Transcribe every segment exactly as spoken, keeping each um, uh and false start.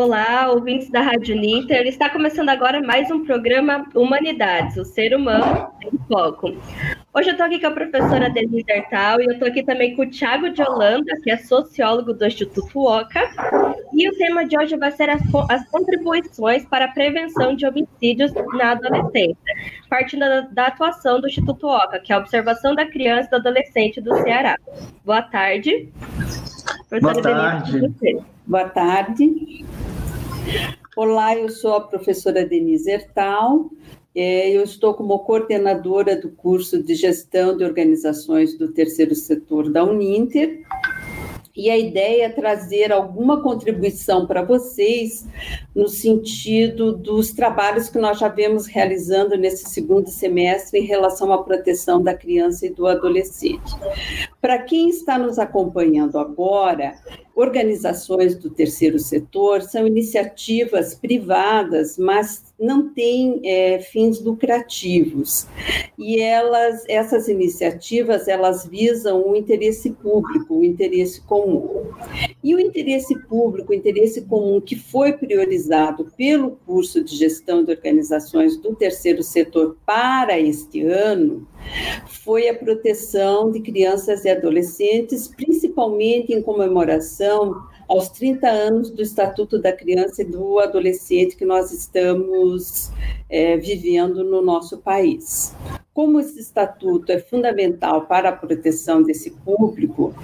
Olá, ouvintes da Rádio Ninter. Está começando agora mais um programa Humanidades, o ser humano em foco. Hoje eu estou aqui com a professora Denise Ertal e eu estou aqui também com o Thiago de Holanda, que é sociólogo do Instituto Oca. E o tema de hoje vai ser as, as contribuições para a prevenção de homicídios na adolescência, partindo da, da atuação do Instituto Oca, que é a observação da criança e do adolescente do Ceará. Boa tarde. Boa tarde. Boa tarde. Olá, eu sou a professora Denise Ertal. Eu estou como coordenadora do curso de Gestão de Organizações do Terceiro Setor da Uninter. E a ideia é trazer alguma contribuição para vocês no sentido dos trabalhos que nós já vemos realizando nesse segundo semestre em relação à proteção da criança e do adolescente. Para quem está nos acompanhando agora, organizações do terceiro setor são iniciativas privadas, mas não têm é, fins lucrativos. E elas, essas iniciativas, elas visam o interesse público, o interesse comum. E o interesse público, o interesse comum que foi priorizado pelo curso de Gestão de Organizações do Terceiro Setor para este ano, foi a proteção de crianças e adolescentes, principalmente em comemoração aos trinta anos do Estatuto da Criança e do Adolescente que nós estamos é, vivendo no nosso país. Como esse estatuto é fundamental para a proteção desse público,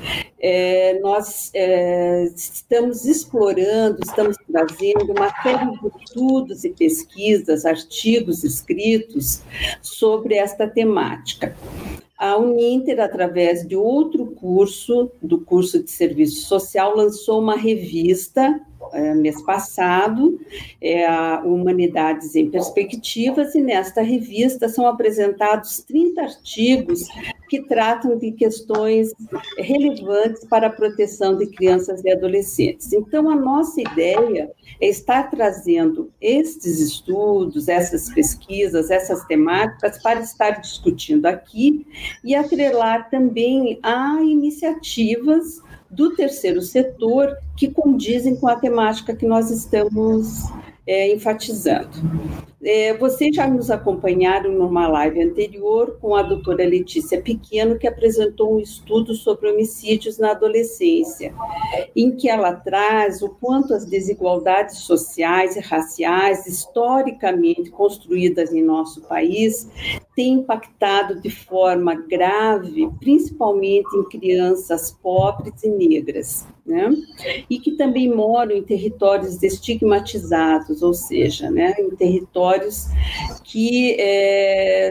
é, nós é, estamos explorando, estamos trazendo uma série de estudos e pesquisas, artigos escritos sobre esta temática. A Uninter, através de outro curso, do curso de Serviço Social, lançou uma revista é, mês passado, é, a Humanidades em Perspectivas, e nesta revista são apresentados trinta artigos que tratam de questões relevantes para a proteção de crianças e adolescentes. Então, a nossa ideia é estar trazendo estes estudos, essas pesquisas, essas temáticas para estar discutindo aqui e atrelar também a iniciativas do terceiro setor que condizem com a temática que nós estamos é, enfatizando. É, vocês já nos acompanharam numa live anterior com a doutora Letícia Pequeno, que apresentou um estudo sobre homicídios na adolescência, em que ela traz o quanto as desigualdades sociais e raciais, historicamente construídas em nosso país, têm impactado de forma grave, principalmente em crianças pobres e negras, né? E que também moram em territórios estigmatizados, ou seja, né, em territórios que é,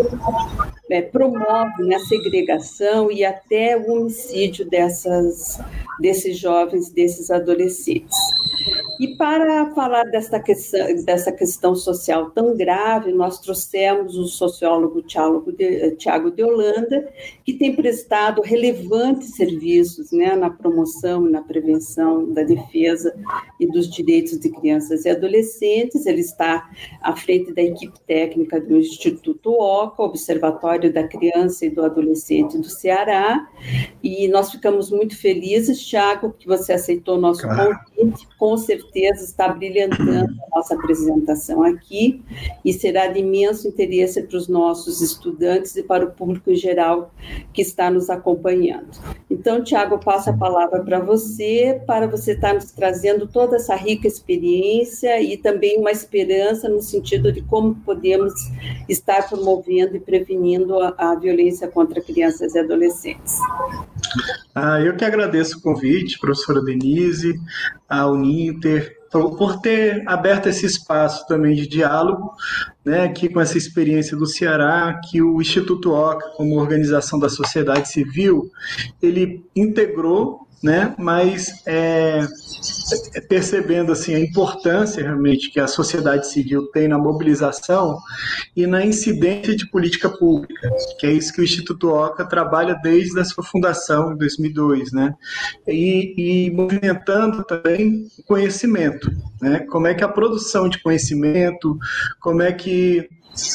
é, promovem a segregação e até o homicídio dessas, desses jovens, desses adolescentes. E para falar dessa questão, dessa questão social tão grave, nós trouxemos o sociólogo Thiago de, Thiago de Holanda, que tem prestado relevantes serviços, né, na promoção e na prevenção da defesa e dos direitos de crianças e adolescentes. Ele está à frente da equipe técnica do Instituto Oca, Observatório da Criança e do Adolescente do Ceará, e nós ficamos muito felizes, Thiago, que você aceitou o nosso Claro. convite. Com certeza está brilhantando a nossa apresentação aqui e será de imenso interesse para os nossos estudantes e para o público em geral que está nos acompanhando. Então, Thiago, eu passo a palavra para você, para você estar nos trazendo toda essa rica experiência e também uma esperança no sentido de como podemos estar promovendo e prevenindo a, a violência contra crianças e adolescentes. Ah, eu que agradeço o convite, professora Denise, a Uninter, por, por ter aberto esse espaço também de diálogo, né, aqui com essa experiência do Ceará, que o Instituto Oca, como organização da sociedade civil, ele integrou, né, mas é, percebendo assim, a importância realmente que a sociedade civil tem na mobilização e na incidência de política pública, que é isso que o Instituto Oca trabalha desde a sua fundação, em dois mil e dois, né, e, e movimentando também o conhecimento, né, como é que a produção de conhecimento, como é que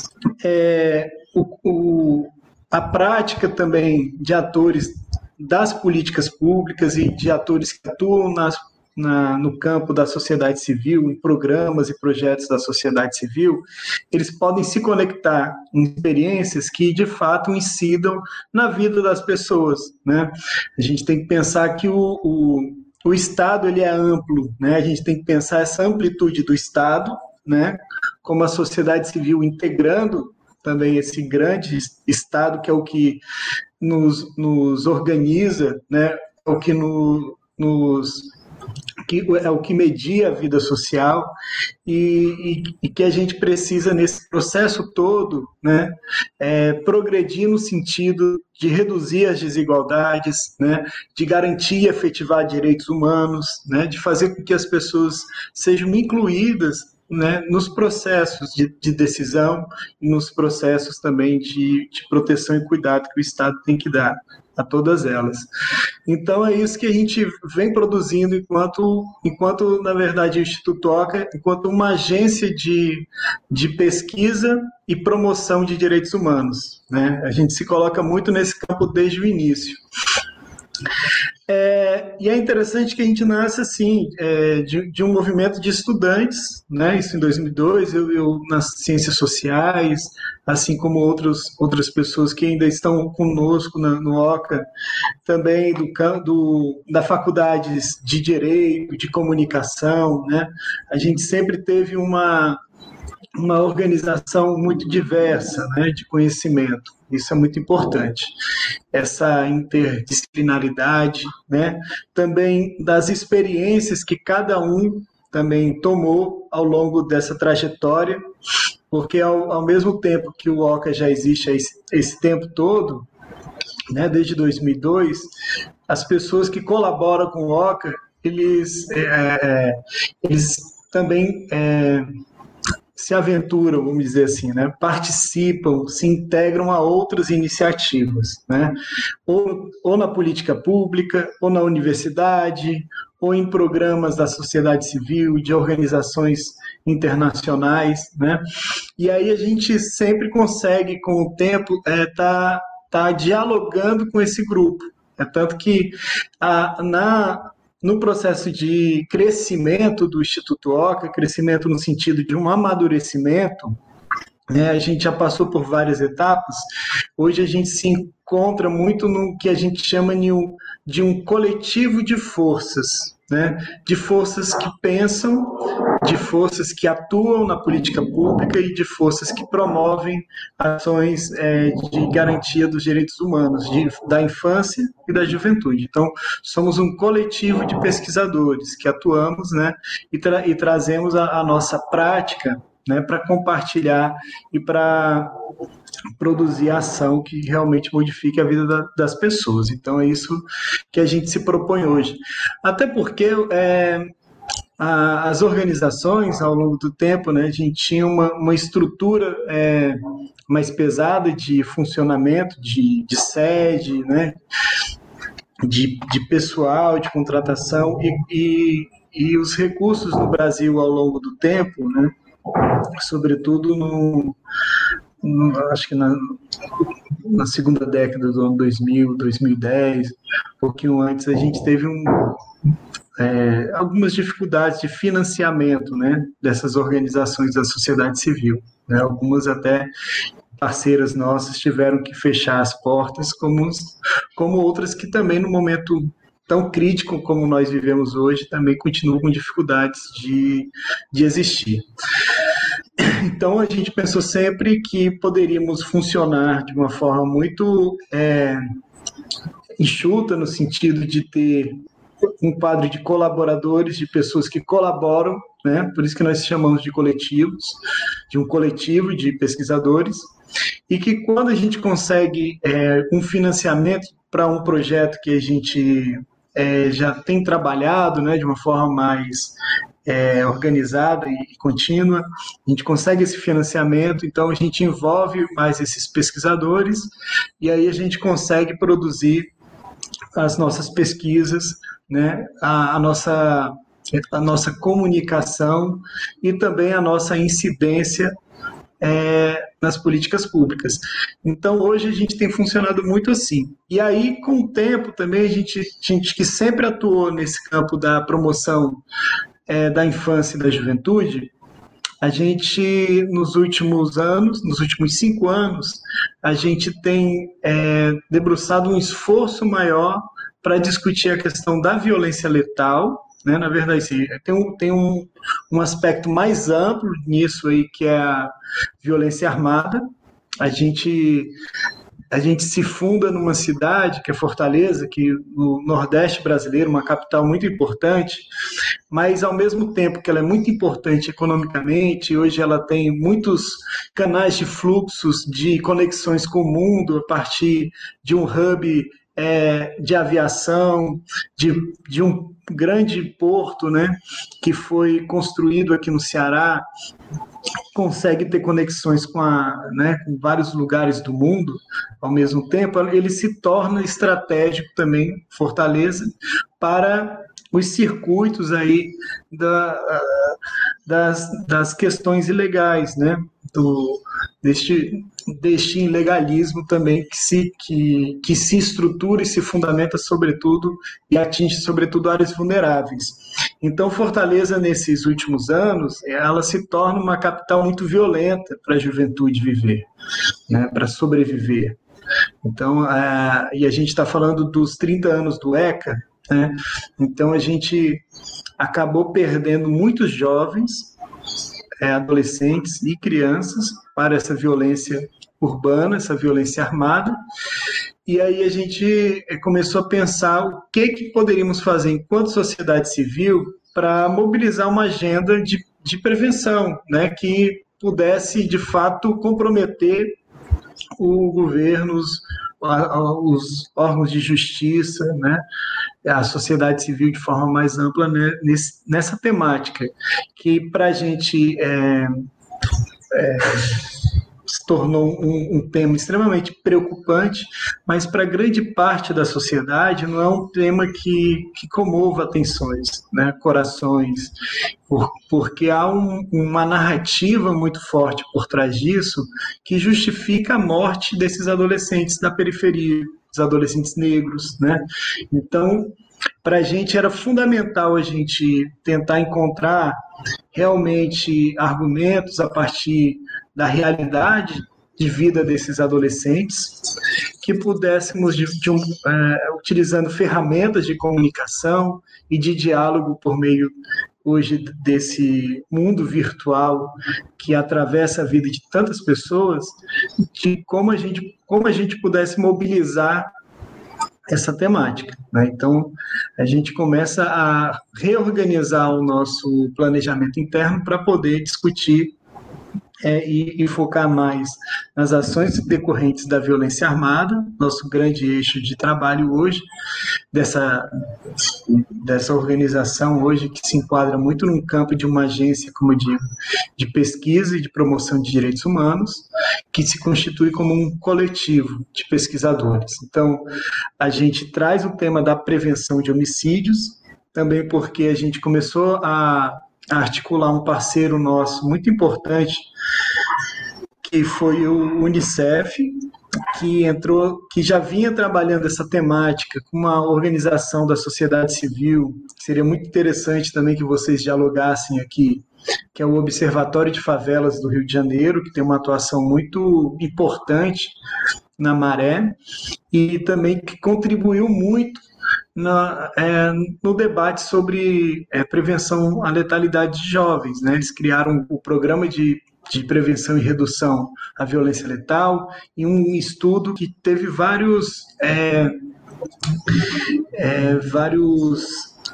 é, o, o, a prática também de atores das políticas públicas e de atores que atuam nas na, no campo da sociedade civil, em programas e projetos da sociedade civil, eles podem se conectar em experiências que, de fato, incidam na vida das pessoas, né? A gente tem que pensar que o, o, o Estado ele é amplo, né? A gente tem que pensar essa amplitude do Estado, né? Como a sociedade civil integrando também esse grande Estado, que é o que nos, nos organiza, né? É o que no, nos... que é o que media a vida social e, e, e que a gente precisa, nesse processo todo, né, é, progredir no sentido de reduzir as desigualdades, né, de garantir e efetivar direitos humanos, né, de fazer com que as pessoas sejam incluídas, né, nos processos de, de decisão e nos processos também de, de proteção e cuidado que o Estado tem que dar a todas elas. Então, é isso que a gente vem produzindo enquanto, enquanto na verdade, o Instituto Oca, enquanto uma agência de, de pesquisa e promoção de direitos humanos, né? A gente se coloca muito nesse campo desde o início. É, e é interessante que a gente nasce assim, é, de, de um movimento de estudantes, né? Isso em dois mil e dois, eu, eu nas ciências sociais, assim como outros, outras pessoas que ainda estão conosco na, no Oca, também do, do, da faculdades de Direito, de Comunicação, né? A gente sempre teve uma, uma organização muito diversa, né, de conhecimento. Isso é muito importante. Essa interdisciplinaridade, né, também das experiências que cada um também tomou ao longo dessa trajetória, porque ao, ao mesmo tempo que o Oca já existe esse, esse tempo todo, né, desde dois mil e dois, as pessoas que colaboram com o Oca, eles, é, eles também... É, se aventuram, vamos dizer assim, né? Participam, se integram a outras iniciativas, né? Ou, ou na política pública, ou na universidade, ou em programas da sociedade civil, de organizações internacionais, né? E aí a gente sempre consegue, com o tempo, é, tá, tá dialogando com esse grupo. É tanto que a, na... No processo de crescimento do Instituto Oca, crescimento no sentido de um amadurecimento, né, a gente já passou por várias etapas. Hoje a gente se encontra muito no que a gente chama de um, de um coletivo de forças, né, de forças que pensam, de forças que atuam na política pública e de forças que promovem ações é, de garantia dos direitos humanos, de, da infância e da juventude. Então, somos um coletivo de pesquisadores que atuamos, né, e, tra e trazemos a, a nossa prática, né, para compartilhar e para produzir ação que realmente modifique a vida da, das pessoas. Então, é isso que a gente se propõe hoje. Até porque é, a, as organizações, ao longo do tempo, né, a gente tinha uma, uma estrutura é, mais pesada de funcionamento, de, de sede, né, de, de pessoal, de contratação, e, e, e os recursos no Brasil, ao longo do tempo, né, sobretudo no... acho que na, na segunda década do ano dois mil, dois mil e dez, um pouquinho antes, a gente teve um, é, algumas dificuldades de financiamento, né, dessas organizações da sociedade civil, né, algumas até parceiras nossas tiveram que fechar as portas, como, como outras que também no momento tão crítico como nós vivemos hoje, também continuam com dificuldades de, de existir. Então, a gente pensou sempre que poderíamos funcionar de uma forma muito é, enxuta, no sentido de ter um quadro de colaboradores, de pessoas que colaboram, né? Por isso que nós chamamos de coletivos, de um coletivo de pesquisadores, e que quando a gente consegue é, um financiamento para um projeto que a gente é, já tem trabalhado, né, de uma forma mais é, organizada e contínua, a gente consegue esse financiamento, então a gente envolve mais esses pesquisadores e aí a gente consegue produzir as nossas pesquisas, né, a, a nossa a nossa comunicação e também a nossa incidência é, nas políticas públicas. Então, hoje a gente tem funcionado muito assim. E aí, com o tempo também, a gente, a gente que sempre atuou nesse campo da promoção é, da infância e da juventude, a gente, nos últimos anos, nos últimos cinco anos, a gente tem é, debruçado um esforço maior para discutir a questão da violência letal, né? Na verdade, assim, tem, um, tem um, um aspecto mais amplo nisso aí, que é a violência armada. A gente, a gente se funda numa cidade, que é Fortaleza, que no Nordeste brasileiro, uma capital muito importante, mas ao mesmo tempo que ela é muito importante economicamente, hoje ela tem muitos canais de fluxos, de conexões com o mundo, a partir de um hub é, de aviação, de, de um grande porto, né, que foi construído aqui no Ceará, consegue ter conexões com, a, né, com vários lugares do mundo ao mesmo tempo, ele se torna estratégico também, Fortaleza, para os circuitos aí da, das, das questões ilegais, né, do, deste, deste ilegalismo também que se, que, que se estrutura e se fundamenta sobretudo e atinge sobretudo áreas vulneráveis. Então, Fortaleza, nesses últimos anos, ela se torna uma capital muito violenta para a juventude viver, né, para sobreviver. Então, a, e a gente está falando dos trinta anos do ECA, né? Então a gente acabou perdendo muitos jovens, é, adolescentes e crianças para essa violência urbana, essa violência armada, e aí a gente começou a pensar o que, que poderíamos fazer enquanto sociedade civil para mobilizar uma agenda de, de prevenção, né, que pudesse de fato comprometer o governo, os, os órgãos de justiça, né, a sociedade civil de forma mais ampla, né, nesse, nessa temática, que para a gente é, é, se tornou um, um tema extremamente preocupante, mas para grande parte da sociedade não é um tema que, que comova atenções, né, corações, por, porque há um, uma narrativa muito forte por trás disso que justifica a morte desses adolescentes da periferia, os adolescentes negros, né? Então, para a gente era fundamental a gente tentar encontrar realmente argumentos a partir da realidade de vida desses adolescentes, que pudéssemos, de, de um, é, utilizando ferramentas de comunicação e de diálogo por meio, hoje, desse mundo virtual que atravessa a vida de tantas pessoas, de como a gente, como a gente pudesse mobilizar essa temática, né? Então, a gente começa a reorganizar o nosso planejamento interno para poder discutir É, e, e focar mais nas ações decorrentes da violência armada, nosso grande eixo de trabalho hoje, dessa, dessa organização hoje que se enquadra muito num campo de uma agência, como eu digo, de pesquisa e de promoção de direitos humanos, que se constitui como um coletivo de pesquisadores. Então, a gente traz o tema da prevenção de homicídios, também porque a gente começou a articular um parceiro nosso muito importante, que foi o Unicef, que entrou, que já vinha trabalhando essa temática com uma organização da sociedade civil, que seria muito interessante também que vocês dialogassem aqui, que é o Observatório de Favelas do Rio de Janeiro, que tem uma atuação muito importante na Maré, e também que contribuiu muito Na, é, no debate sobre é, prevenção à letalidade de jovens, né? Eles criaram o programa de, de prevenção e redução à violência letal e um estudo que teve vários, é, é, vários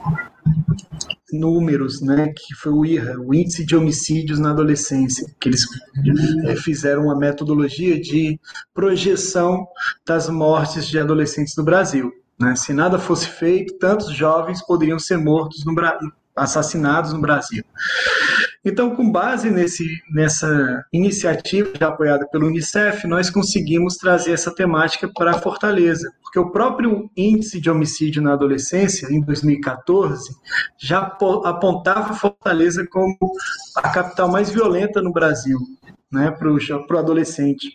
números, né? Que foi o I R A, o Índice de Homicídios na Adolescência, que eles é, fizeram uma metodologia de projeção das mortes de adolescentes no Brasil. Né? Se nada fosse feito, tantos jovens poderiam ser mortos, no Bra... assassinados no Brasil. Então, com base nesse, nessa iniciativa apoiada pelo Unicef, nós conseguimos trazer essa temática para a Fortaleza, porque o próprio índice de homicídio na adolescência, em dois mil e quatorze, já apontava Fortaleza como a capital mais violenta no Brasil. né, para o adolescente.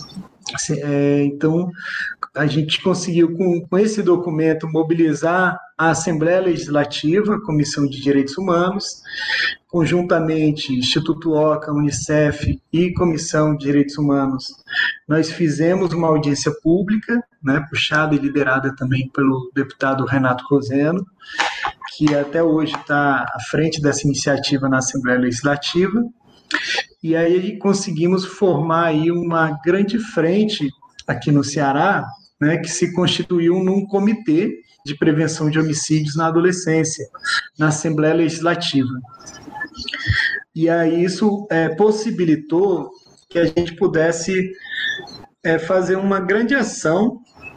É, então, a gente conseguiu, com, com esse documento, mobilizar a Assembleia Legislativa, a Comissão de Direitos Humanos, conjuntamente Instituto Oca, Unicef e Comissão de Direitos Humanos. Nós fizemos uma audiência pública, né, puxada e liderada também pelo deputado Renato Roseno, que até hoje está à frente dessa iniciativa na Assembleia Legislativa. E aí conseguimos formar aí uma grande frente aqui no Ceará, né, que se constituiu num comitê de prevenção de homicídios na adolescência, na Assembleia Legislativa. E aí isso é, possibilitou que a gente pudesse é, fazer uma grande ação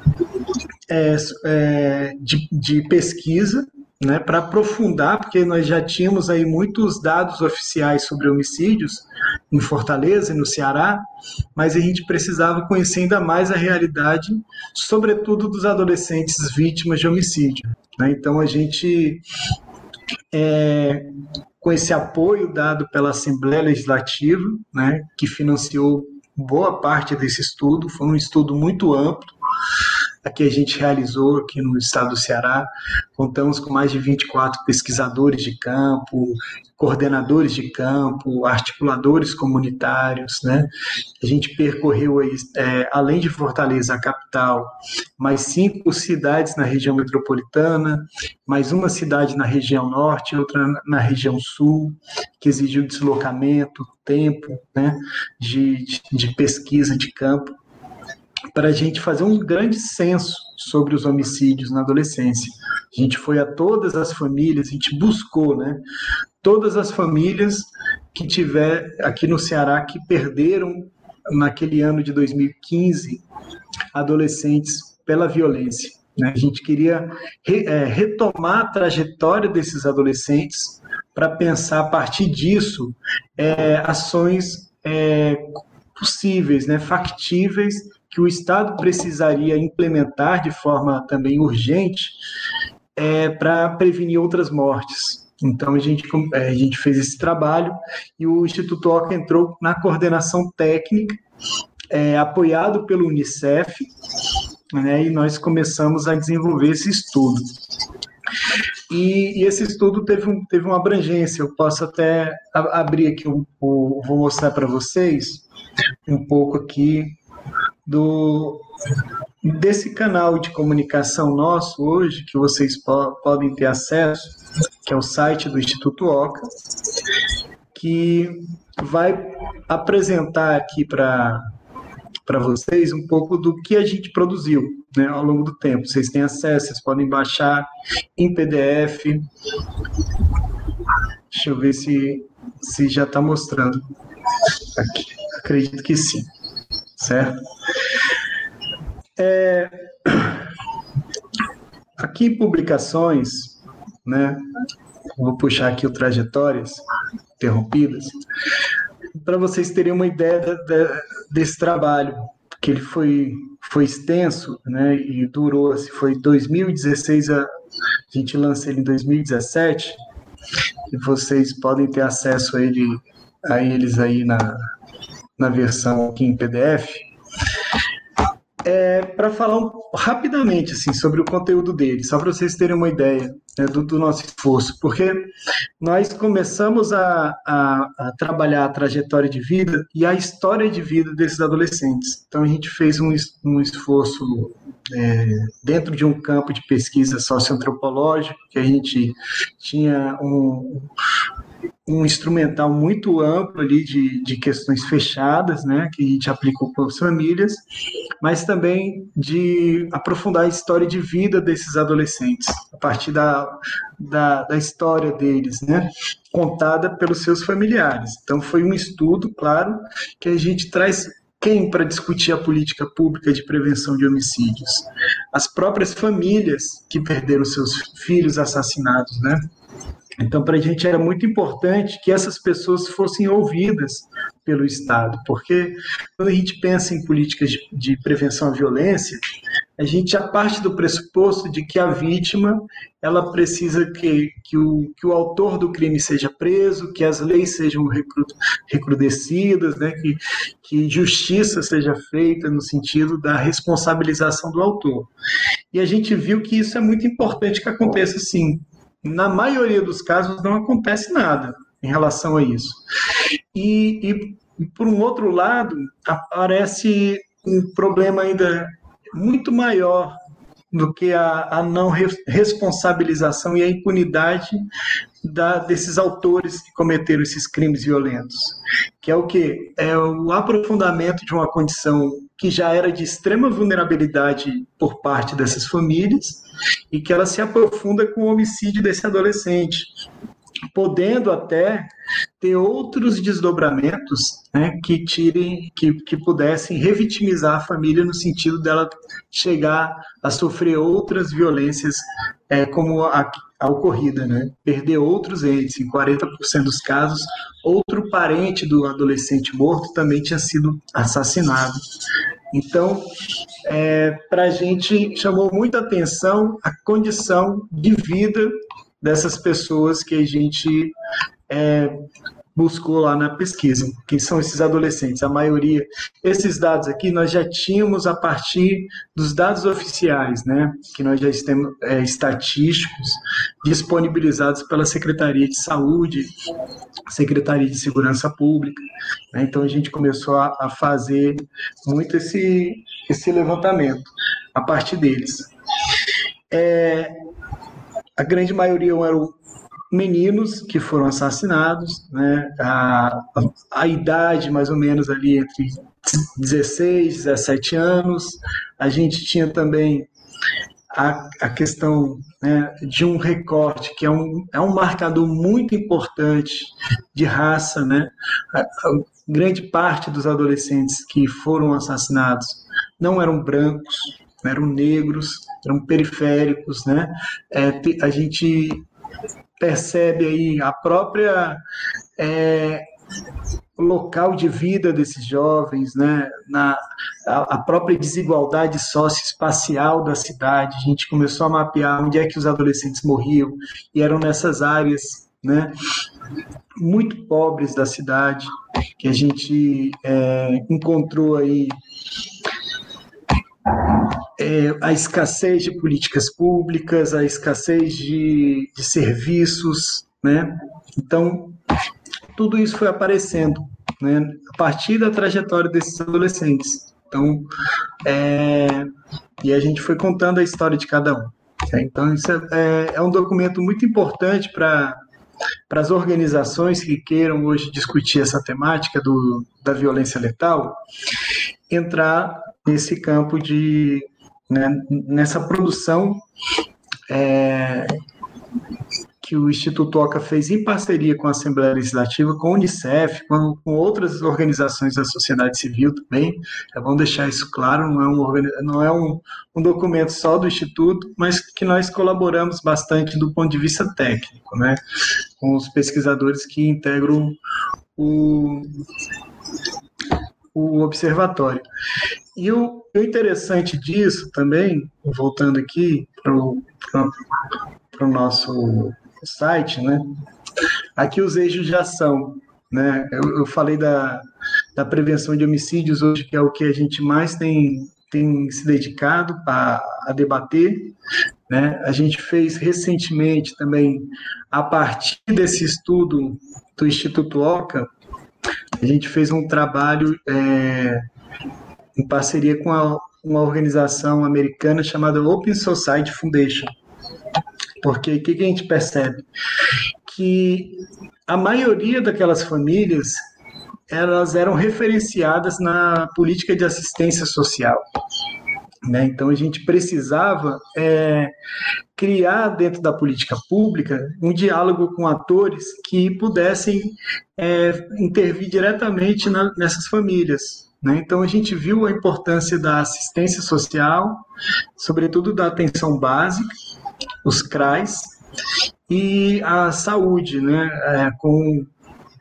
é, é, de, de pesquisa, né, para aprofundar, porque nós já tínhamos aí muitos dados oficiais sobre homicídios em Fortaleza e no Ceará, mas a gente precisava conhecer ainda mais a realidade, sobretudo dos adolescentes vítimas de homicídio, né? Então a gente, é, com esse apoio dado pela Assembleia Legislativa, né, que financiou boa parte desse estudo, foi um estudo muito amplo, que a gente realizou aqui no estado do Ceará. Contamos com mais de vinte e quatro pesquisadores de campo, coordenadores de campo, articuladores comunitários, né? A gente percorreu, aí, é, além de Fortaleza, a capital, mais cinco cidades na região metropolitana, mais uma cidade na região norte, outra na região sul, que exigiu deslocamento, tempo, né, de, de, de pesquisa de campo, para a gente fazer um grande censo sobre os homicídios na adolescência. A gente foi a todas as famílias, a gente buscou, né, todas as famílias que tiver aqui no Ceará que perderam naquele ano de dois mil e quinze adolescentes pela violência, né? A gente queria re, é, retomar a trajetória desses adolescentes para pensar a partir disso é, ações é, possíveis, né, factíveis, que o Estado precisaria implementar de forma também urgente é, para prevenir outras mortes. Então, a gente, a gente fez esse trabalho e o Instituto Oca entrou na coordenação técnica, é, apoiado pelo Unicef, né, e nós começamos a desenvolver esse estudo. E, e esse estudo teve, um, teve uma abrangência. Eu posso até abrir aqui, um, um, vou mostrar para vocês um pouco aqui do, desse canal de comunicação nosso hoje, que vocês po podem ter acesso, que é o site do Instituto Oca, que vai apresentar aqui para para vocês um pouco do que a gente produziu, né, ao longo do tempo. Vocês têm acesso, vocês podem baixar em P D F. Deixa eu ver se, se já está mostrando aqui. Acredito que sim, certo? É, aqui em publicações, né, vou puxar aqui o Trajetórias Interrompidas, para vocês terem uma ideia de, de, desse trabalho, que ele foi, foi extenso, né, e durou, assim, foi dois mil e dezesseis, a, a gente lança ele em dois mil e dezessete, e vocês podem ter acesso a, ele, a eles aí na, na versão aqui em P D F. É, para falar um, rapidamente assim, sobre o conteúdo dele, só para vocês terem uma ideia, né, do, do nosso esforço, porque nós começamos a, a, a trabalhar a trajetória de vida e a história de vida desses adolescentes. Então a gente fez um, um esforço é, dentro de um campo de pesquisa socioantropológico, que a gente tinha um... um instrumental muito amplo ali de, de questões fechadas, né, que a gente aplicou para as famílias, mas também de aprofundar a história de vida desses adolescentes, a partir da, da, da história deles, né, contada pelos seus familiares. Então foi um estudo, claro, que a gente traz quem para discutir a política pública de prevenção de homicídios? As próprias famílias que perderam seus filhos assassinados, né? Então, para a gente era muito importante que essas pessoas fossem ouvidas pelo Estado, porque quando a gente pensa em políticas de, de prevenção à violência, a gente já parte do pressuposto de que a vítima ela precisa que, que, o, que o autor do crime seja preso, que as leis sejam recru, recrudescidas, né, que, que justiça seja feita no sentido da responsabilização do autor. E a gente viu que isso é muito importante que aconteça sim. Na maioria dos casos não acontece nada em relação a isso. E, e por um outro lado, aparece um problema ainda muito maior do que a, a não responsabilização e a impunidade da, desses autores que cometeram esses crimes violentos, que é o quê? É o aprofundamento de uma condição que já era de extrema vulnerabilidade por parte dessas famílias e que ela se aprofunda com o homicídio desse adolescente, podendo até ter outros desdobramentos, né, que tirem, que, que pudessem revitimizar a família no sentido dela chegar a sofrer outras violências, é, como a, a ocorrida, né, perder outros entes. Em quarenta por cento dos casos, outro parente do adolescente morto também tinha sido assassinado. Então, é, para a gente chamou muita atenção a condição de vida dessas pessoas que a gente é, buscou lá na pesquisa, quem são esses adolescentes. A maioria, esses dados aqui nós já tínhamos a partir dos dados oficiais, né, que nós já temos é, estatísticos disponibilizados pela Secretaria de Saúde, Secretaria de Segurança Pública, né, então a gente começou a, a fazer muito esse, esse levantamento a partir deles. É, a grande maioria eram meninos que foram assassinados, né? a, a, a idade mais ou menos ali entre dezesseis, dezessete anos. A gente tinha também a, a questão, né, de um recorte, que é um, é um marcador muito importante de raça, né? A, a grande parte dos adolescentes que foram assassinados não eram brancos, eram negros, eram periféricos, né? É, a gente percebe aí a própria é, local de vida desses jovens, né? Na, a, a própria desigualdade socioespacial da cidade. A gente começou a mapear onde é que os adolescentes morriam, e eram nessas áreas, né, muito pobres da cidade, que a gente é, encontrou aí É, a escassez de políticas públicas, a escassez de, de serviços, né? Então, tudo isso foi aparecendo, né, a partir da trajetória desses adolescentes. Então, é, e a gente foi contando a história de cada um. Né? Então, isso é, é um documento muito importante para para as organizações que queiram hoje discutir essa temática do, da violência letal, entrar nesse campo de, né, nessa produção é, que o Instituto Oca fez em parceria com a Assembleia Legislativa, com a Unicef, com, com outras organizações da sociedade civil também. É bom deixar isso claro, não é, um, não é um, um documento só do Instituto, mas que nós colaboramos bastante do ponto de vista técnico, né, com os pesquisadores que integram o, o observatório. E o, o interessante disso também, voltando aqui para o nosso site, né? Aqui os eixos de ação, né? Eu, eu falei da, da prevenção de homicídios hoje, que é o que a gente mais tem, tem se dedicado a, a debater, né? A gente fez recentemente também, a partir desse estudo do Instituto Oca, a gente fez um trabalho é, em parceria com a, uma organização americana chamada Open Society Foundation. Porque o que a gente percebe? Que a maioria daquelas famílias, elas eram referenciadas na política de assistência social. Né? Então, a gente precisava é, criar dentro da política pública um diálogo com atores que pudessem é, intervir diretamente na, nessas famílias. Né? Então, a gente viu a importância da assistência social, sobretudo da atenção básica, os C R A S, e a saúde, né, é, com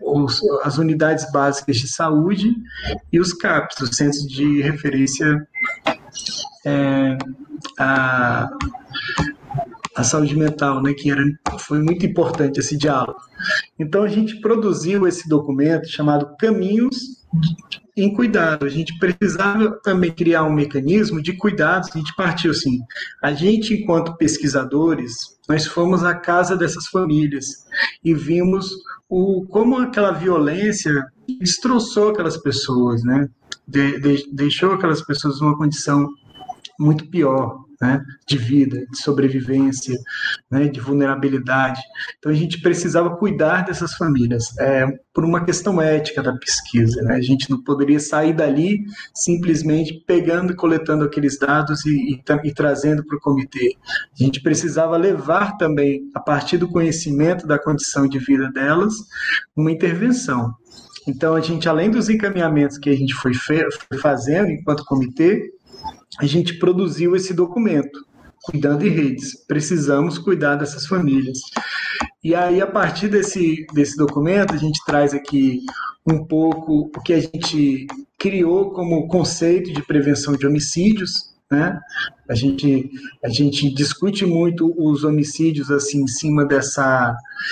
os, as unidades básicas de saúde e os CAPs, os Centros de Referência é, à, à Saúde Mental, né, que era, foi muito importante esse diálogo. Então, a gente produziu esse documento chamado Caminhos em Cuidado. A gente precisava também criar um mecanismo de cuidados. A gente partiu assim, a gente, enquanto pesquisadores, nós fomos à casa dessas famílias e vimos o, como aquela violência destroçou aquelas pessoas, né? De, de, deixou aquelas pessoas numa condição muito pior, né, de vida, de sobrevivência, né, de vulnerabilidade. Então, a gente precisava cuidar dessas famílias, é, por uma questão ética da pesquisa, né? A gente não poderia sair dali simplesmente pegando e coletando aqueles dados e, e, e trazendo para o comitê. A gente precisava levar também, a partir do conhecimento da condição de vida delas, uma intervenção. Então, a gente, além dos encaminhamentos que a gente foi, fe- foi fazendo enquanto comitê, a gente produziu esse documento, Cuidando em Redes. Precisamos cuidar dessas famílias. E aí, a partir desse, desse documento, a gente traz aqui um pouco o que a gente criou como conceito de prevenção de homicídios, né? A gente, a gente discute muito os homicídios assim, em cima dessa,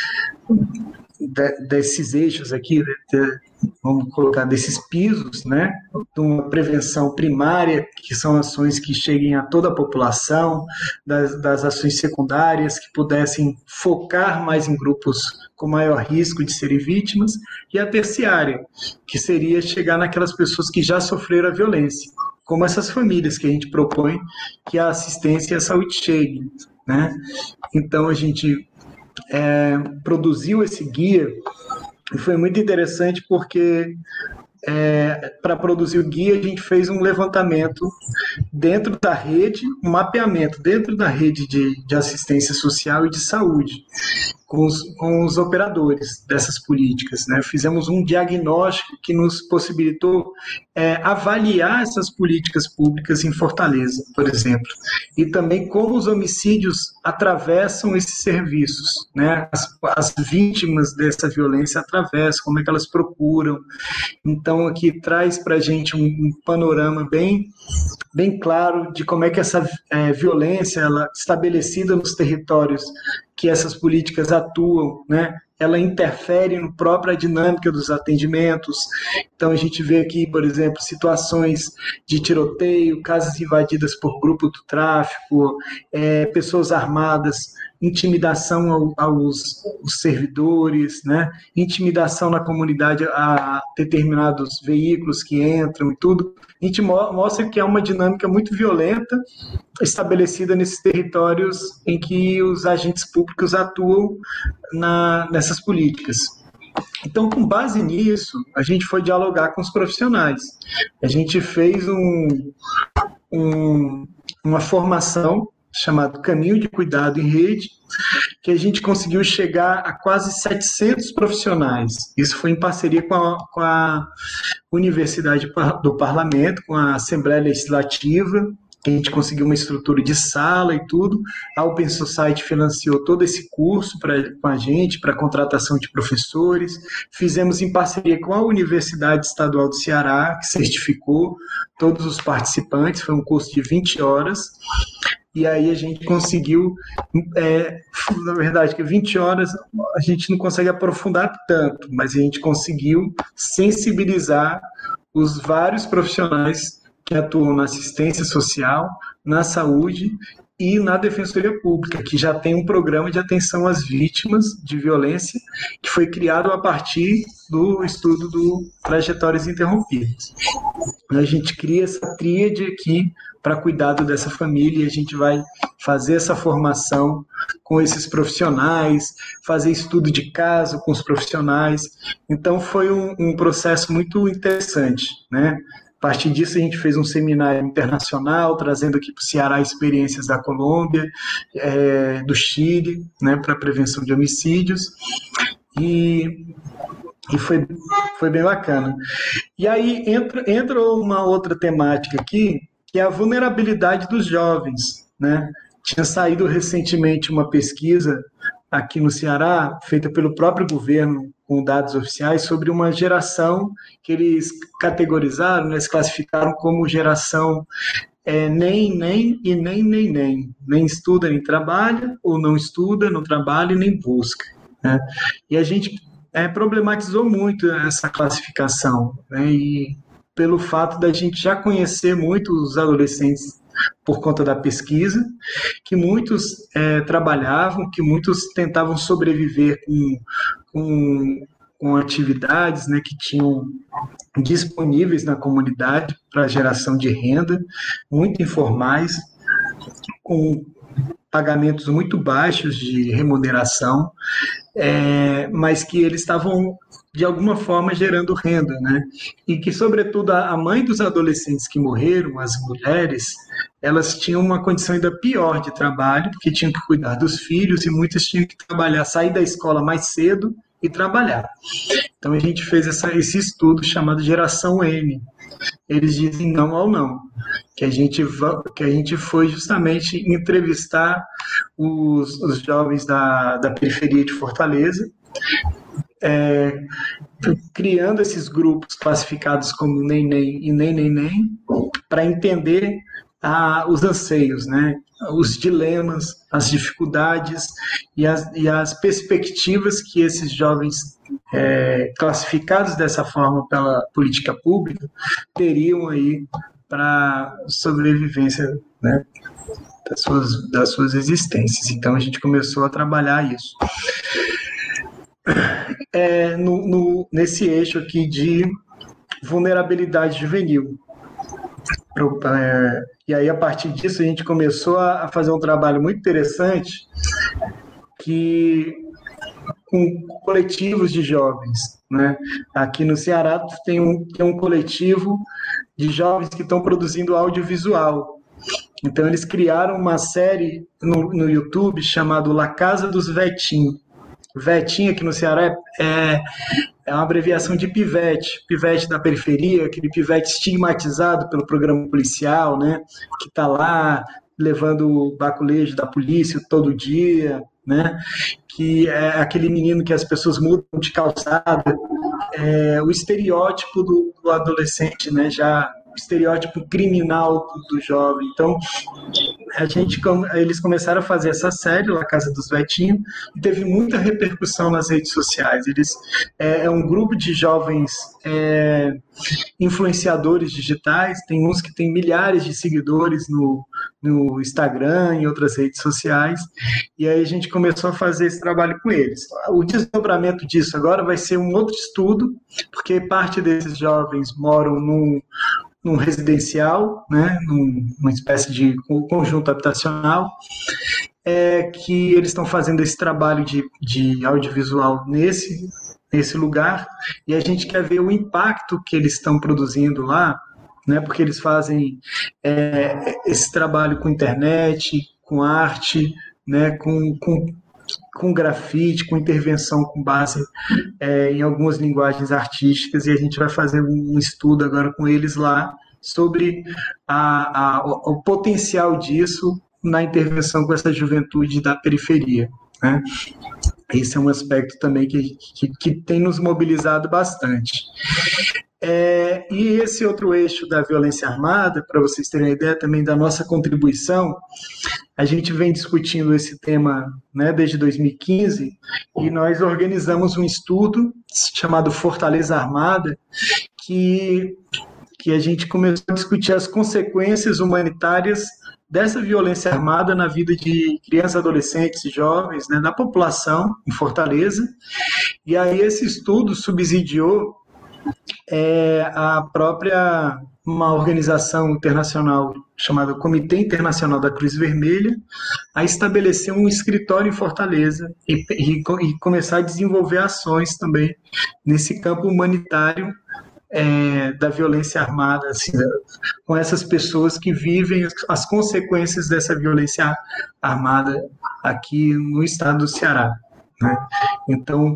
de, desses eixos aqui, de, de, vamos colocar, desses pisos, né, de uma prevenção primária, que são ações que cheguem a toda a população, das, das ações secundárias, que pudessem focar mais em grupos com maior risco de serem vítimas, e a terciária, que seria chegar naquelas pessoas que já sofreram a violência, como essas famílias que a gente propõe que a assistência e a saúde cheguem, né? Então, a gente é, produziu esse guia. E foi muito interessante porque, é, para produzir o guia, a gente fez um levantamento dentro da rede, um mapeamento dentro da rede de, de assistência social e de saúde, com os, com os operadores dessas políticas, né? Fizemos um diagnóstico que nos possibilitou é, avaliar essas políticas públicas em Fortaleza, por exemplo, e também como os homicídios atravessam esses serviços, né? As, as vítimas dessa violência atravessam, como é que elas procuram. Então, aqui traz para a gente um, um panorama bem, bem claro de como é que essa é, violência, ela, estabelecida nos territórios que essas políticas atuam, né, ela interfere na própria dinâmica dos atendimentos. Então, a gente vê aqui, por exemplo, situações de tiroteio, casas invadidas por grupo do tráfico, é, pessoas armadas, intimidação ao, aos, aos servidores, né, intimidação na comunidade a determinados veículos que entram e tudo. A gente mostra que é uma dinâmica muito violenta estabelecida nesses territórios em que os agentes públicos atuam na, nessas políticas. Então, com base nisso, a gente foi dialogar com os profissionais. A gente fez um, um, uma formação chamada Caminho de Cuidado em Rede, que a gente conseguiu chegar a quase setecentos profissionais. Isso foi em parceria com a, com a Universidade do Parlamento, com a Assembleia Legislativa, que a gente conseguiu uma estrutura de sala e tudo. A Open Society financiou todo esse curso pra, com a gente, para contratação de professores. Fizemos em parceria com a Universidade Estadual do Ceará, que certificou todos os participantes. Foi um curso de vinte horas. E aí a gente conseguiu, é, na verdade, que vinte horas a gente não consegue aprofundar tanto, mas a gente conseguiu sensibilizar os vários profissionais que atuam na assistência social, na saúde e na Defensoria Pública, que já tem um programa de atenção às vítimas de violência que foi criado a partir do estudo do Trajetórias Interrompidas. A gente cria essa tríade aqui para cuidado dessa família, e a gente vai fazer essa formação com esses profissionais, fazer estudo de caso com os profissionais. Então, foi um, um processo muito interessante, né? A partir disso, a gente fez um seminário internacional, trazendo aqui para o Ceará experiências da Colômbia, é, do Chile, né, para prevenção de homicídios, e, e foi, foi bem bacana. E aí entra, entra uma outra temática aqui, que é a vulnerabilidade dos jovens, né? Tinha saído recentemente uma pesquisa aqui no Ceará, feita pelo próprio governo, com dados oficiais, sobre uma geração que eles categorizaram, eles classificaram como geração é, nem, nem e nem, nem, nem. Nem estuda, nem trabalha, ou não estuda, não trabalha e nem busca. Né? E a gente é, problematizou muito essa classificação, né? E pelo fato da gente já conhecer muito os adolescentes por conta da pesquisa, que muitos é, trabalhavam, que muitos tentavam sobreviver com, com, com atividades, né, que tinham disponíveis na comunidade para geração de renda, muito informais, com pagamentos muito baixos de remuneração, é, mas que eles estavam, de alguma forma, gerando renda, né? E que, sobretudo, a mãe dos adolescentes que morreram, as mulheres, elas tinham uma condição ainda pior de trabalho, porque tinham que cuidar dos filhos e muitas tinham que trabalhar, sair da escola mais cedo e trabalhar. Então, a gente fez essa, esse estudo chamado Geração N. Eles dizem não ao não, que a gente, que a gente foi justamente entrevistar os, os jovens da, da periferia de Fortaleza, é, criando esses grupos classificados como nem, nem e nem, nem, nem, para entender a, os anseios, né? Os dilemas, as dificuldades e as, e as perspectivas que esses jovens é, classificados dessa forma pela política pública teriam aí para sobrevivência, né, das suas, das suas existências. Então a gente começou a trabalhar isso. É, no, no, nesse eixo aqui de vulnerabilidade juvenil. É, e aí, a partir disso, a gente começou a fazer um trabalho muito interessante que, com coletivos de jovens. Né? Aqui no Ceará tem um, tem um coletivo de jovens que estão produzindo audiovisual. Então, eles criaram uma série no, no YouTube chamada La Casa dos Vetinhos. Vetinho aqui no Ceará é, é uma abreviação de pivete, pivete da periferia, aquele pivete estigmatizado pelo programa policial, né, que está lá levando o baculejo da polícia todo dia, né, que é aquele menino que as pessoas mudam de calçada, é, o estereótipo do, do adolescente, né, já o estereótipo criminal do, do jovem. Então, a gente, eles começaram a fazer essa série, La Casa dos Vetinhos, e teve muita repercussão nas redes sociais. Eles, é, é um grupo de jovens é, influenciadores digitais, tem uns que têm milhares de seguidores no, no Instagram e outras redes sociais, e aí a gente começou a fazer esse trabalho com eles. O desdobramento disso agora vai ser um outro estudo, porque parte desses jovens moram num num residencial, né, num, numa espécie de conjunto habitacional, é, que eles estão fazendo esse trabalho de, de audiovisual nesse, nesse lugar, e a gente quer ver o impacto que eles estão produzindo lá, né, porque eles fazem é, esse trabalho com internet, com arte, né, com, com com grafite, com intervenção com base é, em algumas linguagens artísticas, e a gente vai fazer um estudo agora com eles lá sobre a, a, o, o potencial disso na intervenção com essa juventude da periferia, né? Esse é um aspecto também que, que, que tem nos mobilizado bastante. É, e esse outro eixo da violência armada, para vocês terem uma ideia também da nossa contribuição, a gente vem discutindo esse tema, né, desde dois mil e quinze, e nós organizamos um estudo chamado Fortaleza Armada, que, que a gente começou a discutir as consequências humanitárias dessa violência armada na vida de crianças, adolescentes e jovens, né, da população em Fortaleza. E aí esse estudo subsidiou é, a própria, uma organização internacional chamada Comitê Internacional da Cruz Vermelha, a estabelecer um escritório em Fortaleza e, e, e começar a desenvolver ações também nesse campo humanitário é, da violência armada, assim, com essas pessoas que vivem as, as consequências dessa violência armada aqui no estado do Ceará, né? Então,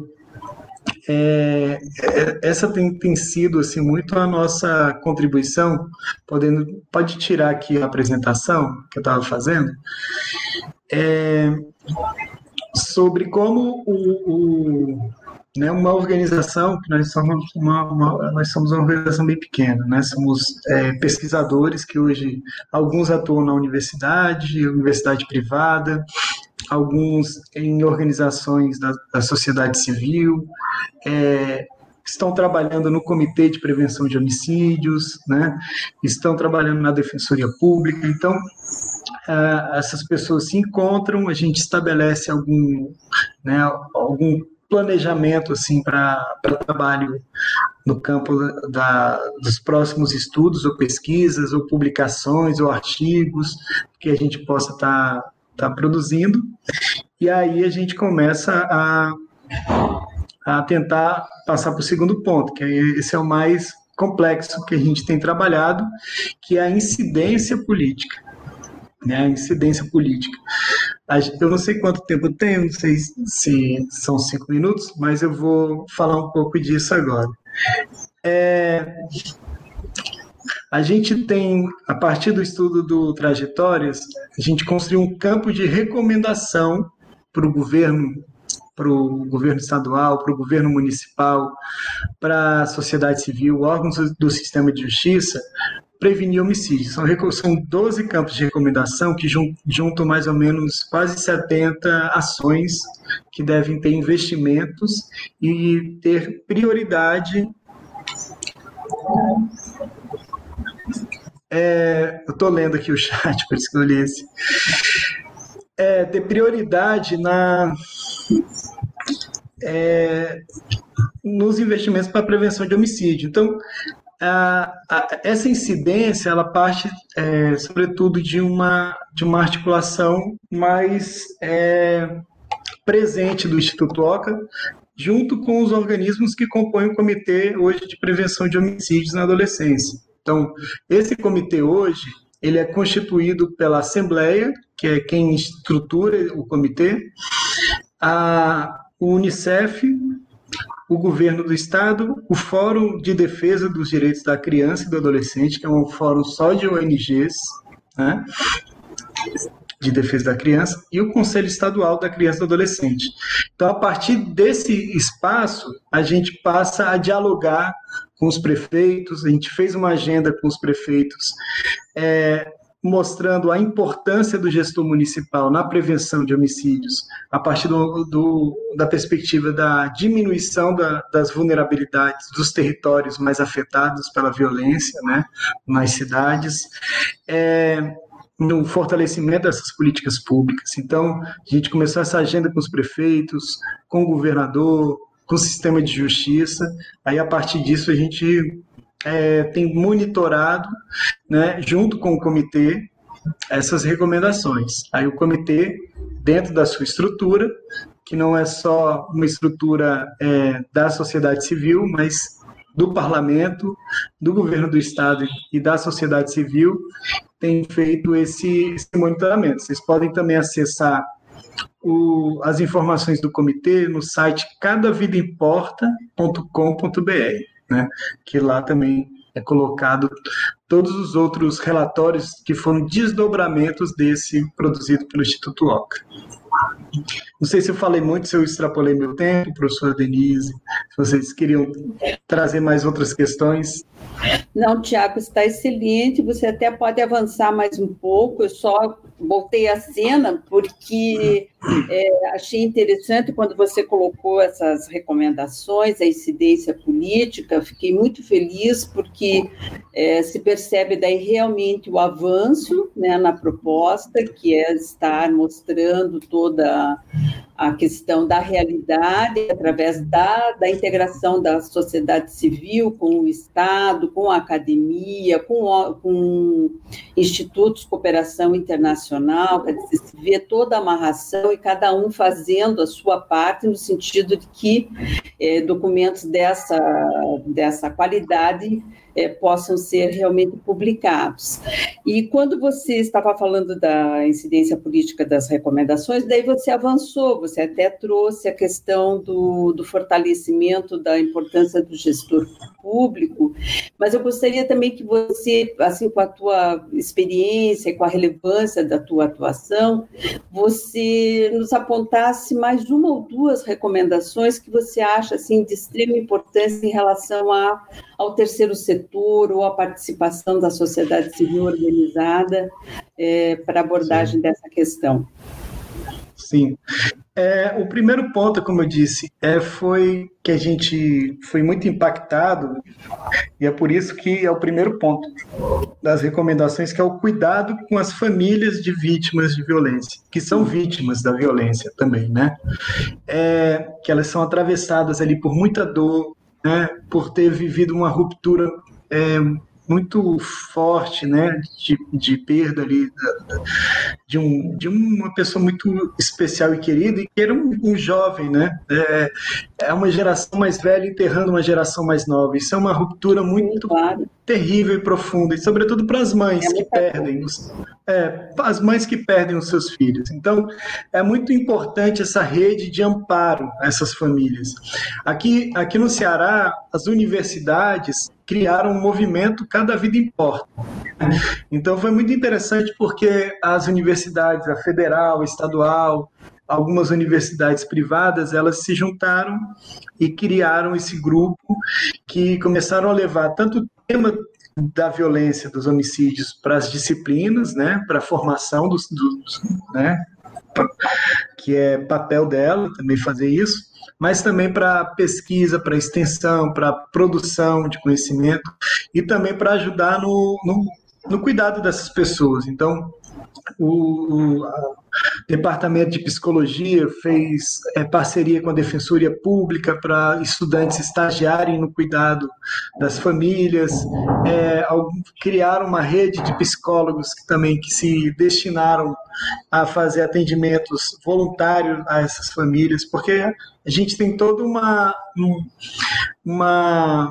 É, essa tem, tem sido assim, muito a nossa contribuição, podendo, pode tirar aqui a apresentação que eu estava fazendo, é, sobre como o, o, né, uma organização, que nós somos uma, uma, nós somos uma organização bem pequena, né, somos é, pesquisadores que hoje, alguns atuam na universidade, universidade privada, alguns em organizações da, da sociedade civil, é, estão trabalhando no Comitê de Prevenção de Homicídios, né, estão trabalhando na Defensoria Pública. Então, uh, essas pessoas se encontram, a gente estabelece algum, né, algum planejamento assim, para trabalho no campo da, dos próximos estudos, ou pesquisas, ou publicações, ou artigos que a gente possa estar tá, tá produzindo. E aí a gente começa a, a tentar passar para o segundo ponto, que esse é o mais complexo que a gente tem trabalhado, que é a incidência política. Né, a incidência política. Eu não sei quanto tempo eu tenho, não sei se são cinco minutos, mas eu vou falar um pouco disso agora. É, a gente tem, a partir do estudo do Trajetórias, a gente construiu um campo de recomendação para o governo, para o governo estadual, para o governo municipal, para a sociedade civil, órgãos do sistema de justiça, prevenir homicídios. São, são doze campos de recomendação que juntam mais ou menos quase setenta ações que devem ter investimentos e ter prioridade. É, eu estou lendo aqui o chat, por isso que eu li esse. É, ter prioridade na, é, nos investimentos para a prevenção de homicídio. Então, A, a, essa incidência, ela parte, é, sobretudo, de uma, de uma articulação mais é, presente do Instituto Oca, junto com os organismos que compõem o Comitê hoje de Prevenção de Homicídios na Adolescência. Então, esse comitê hoje, ele é constituído pela Assembleia, que é quem estrutura o comitê, a, o Unicef, o Governo do Estado, o Fórum de Defesa dos Direitos da Criança e do Adolescente, que é um fórum só de O N Gs, né, de defesa da criança, e o Conselho Estadual da Criança e do Adolescente. Então, a partir desse espaço, a gente passa a dialogar com os prefeitos, a gente fez uma agenda com os prefeitos, é, mostrando a importância do gestor municipal na prevenção de homicídios, a partir do, do, da perspectiva da diminuição da, das vulnerabilidades dos territórios mais afetados pela violência, né, nas cidades, é, no fortalecimento dessas políticas públicas. Então, a gente começou essa agenda com os prefeitos, com o governador, com o sistema de justiça, aí a partir disso a gente É, tem monitorado, né, junto com o comitê, essas recomendações. Aí o comitê, dentro da sua estrutura, que não é só uma estrutura é, da sociedade civil, mas do parlamento, do governo do estado e da sociedade civil, tem feito esse, esse monitoramento. Vocês podem também acessar o, as informações do comitê no site cada vida importa ponto com ponto b r. Né, que lá também é colocado todos os outros relatórios que foram desdobramentos desse produzido pelo Instituto Oca. Não sei se eu falei muito, se eu extrapolei meu tempo, professora Denise, se vocês queriam trazer mais outras questões. Não, Tiago, está excelente, você até pode avançar mais um pouco, eu só voltei à cena porque é, achei interessante quando você colocou essas recomendações, a incidência política, fiquei muito feliz porque é, se percebe daí realmente o avanço, né, na proposta, que é estar mostrando toda a questão da realidade através da, da integração da sociedade civil com o Estado, com a academia, com, com institutos de cooperação internacional, quer dizer, se vê toda a amarração e cada um fazendo a sua parte no sentido de que é, documentos dessa, dessa qualidade é, possam ser realmente publicados. E quando você estava falando da incidência política das recomendações, daí você avançou, você até trouxe a questão do, do fortalecimento da importância do gestor público, mas eu gostaria também que você, assim, com a tua experiência, com a relevância da tua atuação, você nos apontasse mais uma ou duas recomendações que você acha, assim, de extrema importância em relação a, ao terceiro setor ou à participação da sociedade civil organizada é, para abordagem Sim. dessa questão. Sim. É, o primeiro ponto, como eu disse, é, foi que a gente foi muito impactado, e é por isso que é o primeiro ponto das recomendações, que é o cuidado com as famílias de vítimas de violência, que são vítimas da violência também, né? É, que elas são atravessadas ali por muita dor, né? Por ter vivido uma ruptura é, muito forte, né, de, de perda ali de, um, de uma pessoa muito especial e querida, e que era um, um jovem, né, é, é uma geração mais velha enterrando uma geração mais nova. Isso é uma ruptura muito Sim, claro. terrível e profunda, e sobretudo para as mães é que perdem os, é, as mães que perdem os seus filhos. Então, é muito importante essa rede de amparo a essas famílias. Aqui, aqui no Ceará, as universidades criaram um movimento Cada Vida Importa. Então foi muito interessante porque as universidades, a federal, a estadual, algumas universidades privadas, elas se juntaram e criaram esse grupo que começaram a levar tanto o tema da violência, dos homicídios para as disciplinas, né, para a formação dos, dos né, que é papel dela também fazer isso, mas também para pesquisa, para extensão, para produção de conhecimento e também para ajudar no, no, no cuidado dessas pessoas. Então, o, o Departamento de Psicologia fez é, parceria com a Defensoria Pública para estudantes estagiarem no cuidado das famílias, é, criaram uma rede de psicólogos que também que se destinaram a fazer atendimentos voluntários a essas famílias, porque a gente tem toda uma, uma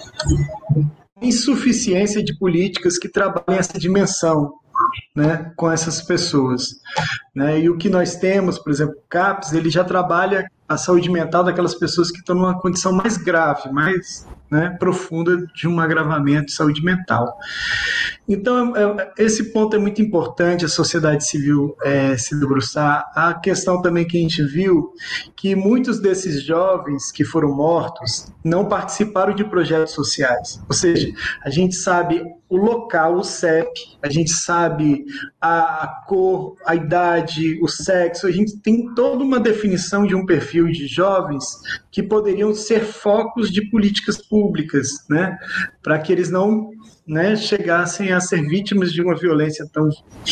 insuficiência de políticas que trabalhem essa dimensão, né, com essas pessoas, né? E o que nós temos, por exemplo, o CAPS, ele já trabalha a saúde mental daquelas pessoas que estão numa condição mais grave, mais, né, profunda de um agravamento de saúde mental. Então, esse ponto é muito importante, a sociedade civil é, se debruçar. A questão também que a gente viu, que muitos desses jovens que foram mortos não participaram de projetos sociais. Ou seja, a gente sabe o local, o C E P, a gente sabe a, a cor, a idade, o sexo, a gente tem toda uma definição de um perfil de jovens que poderiam ser focos de políticas públicas, né, para que eles não, né, chegassem a ser vítimas de uma violência tão,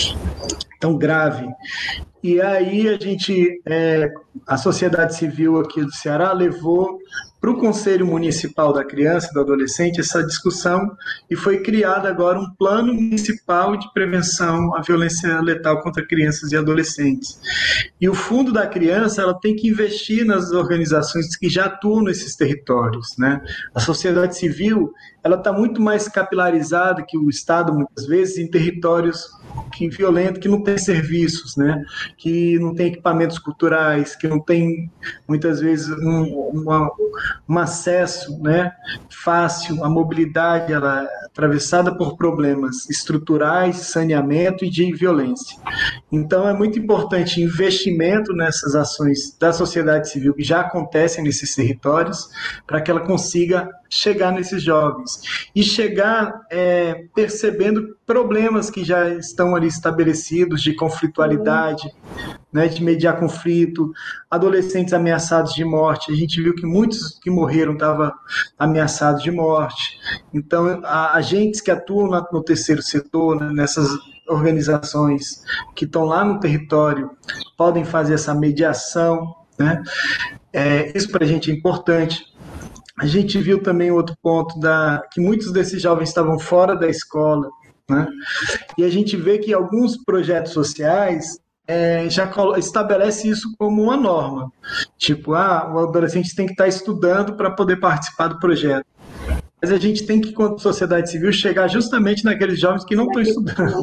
tão grave. E aí a gente, é, a sociedade civil aqui do Ceará levou para o Conselho Municipal da Criança e do Adolescente essa discussão e foi criado agora um plano municipal de prevenção à violência letal contra crianças e adolescentes. E o Fundo da Criança, ela tem que investir nas organizações que já atuam nesses territórios, né? A sociedade civil, ela está muito mais capilarizada que o Estado, muitas vezes, em territórios que violentos, que não tem serviços, né? Que não tem equipamentos culturais, que não tem, muitas vezes, um, uma, um acesso, né, fácil, a mobilidade ela é atravessada por problemas estruturais, saneamento e de violência. Então, é muito importante investimento nessas ações da sociedade civil que já acontecem nesses territórios, para que ela consiga chegar nesses jovens e chegar é, percebendo problemas que já estão ali estabelecidos de conflitualidade, uhum. né, de mediar conflito, adolescentes ameaçados de morte. A gente viu que muitos que morreram estavam ameaçados de morte. Então, a, agentes que atuam na, no terceiro setor, né, nessas organizações que estão lá no território, podem fazer essa mediação, né? É, isso para a gente é importante. A gente viu também outro ponto, da, que muitos desses jovens estavam fora da escola, né? E a gente vê que alguns projetos sociais é, já estabelece isso como uma norma. Tipo, ah, o adolescente tem que estar estudando para poder participar do projeto. Mas a gente tem que, enquanto sociedade civil, chegar justamente naqueles jovens que não estão estudando.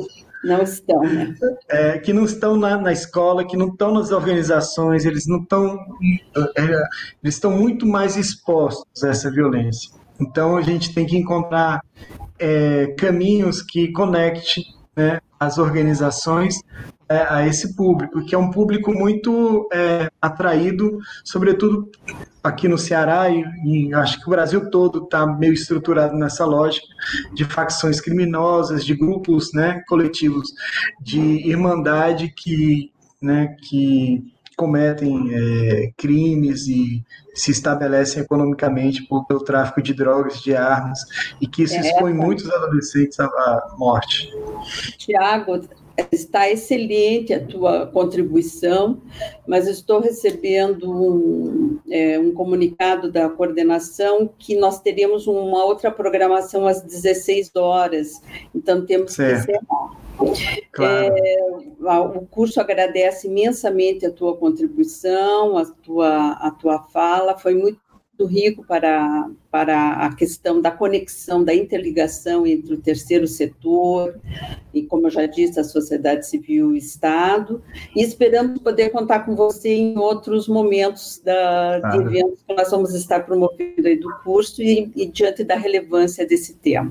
Não estão, né? É, que não estão na, na escola, que não estão nas organizações, eles não estão, é, eles estão muito mais expostos a essa violência. Então a gente tem que encontrar é, caminhos que conectem, né, as organizações é, a esse público, que é um público muito é, atraído, sobretudo aqui no Ceará, e, e acho que o Brasil todo está meio estruturado nessa lógica de facções criminosas, de grupos, né, coletivos de irmandade que, né, que cometem é, crimes e se estabelecem economicamente por, pelo tráfico de drogas, de armas, e que isso é, expõe tá. muitos adolescentes à, à morte. Tiago, está excelente a tua contribuição, mas estou recebendo um, é, um comunicado da coordenação que nós teríamos uma outra programação às dezesseis horas, então temos certo. que encerrar. Claro. É, o curso agradece imensamente a tua contribuição, a tua, a tua fala, foi muito rico para, para a questão da conexão, da interligação entre o terceiro setor e, como eu já disse, a sociedade civil e o Estado, e esperamos poder contar com você em outros momentos da, claro. de eventos que nós vamos estar promovendo aí do curso e, e diante da relevância desse tema.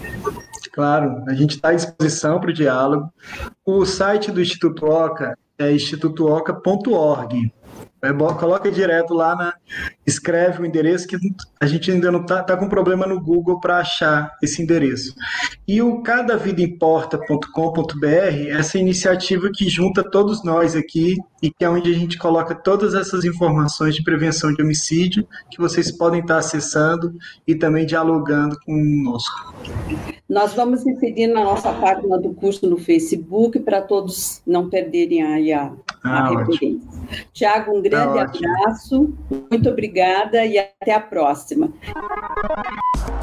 Claro, a gente está à disposição para o diálogo. O site do Instituto Oca é instituto oca ponto org. Coloca direto lá, na, escreve o endereço, que a gente ainda não está tá com problema no Google para achar esse endereço. E o cada vida importa ponto com ponto b r, essa iniciativa que junta todos nós aqui e que é onde a gente coloca todas essas informações de prevenção de homicídio que vocês podem estar acessando e também dialogando conosco. Nós vamos inserir na nossa página do curso no Facebook para todos não perderem aí a, ah, a referência. Tiago, um grande tá abraço, muito obrigada e até a próxima.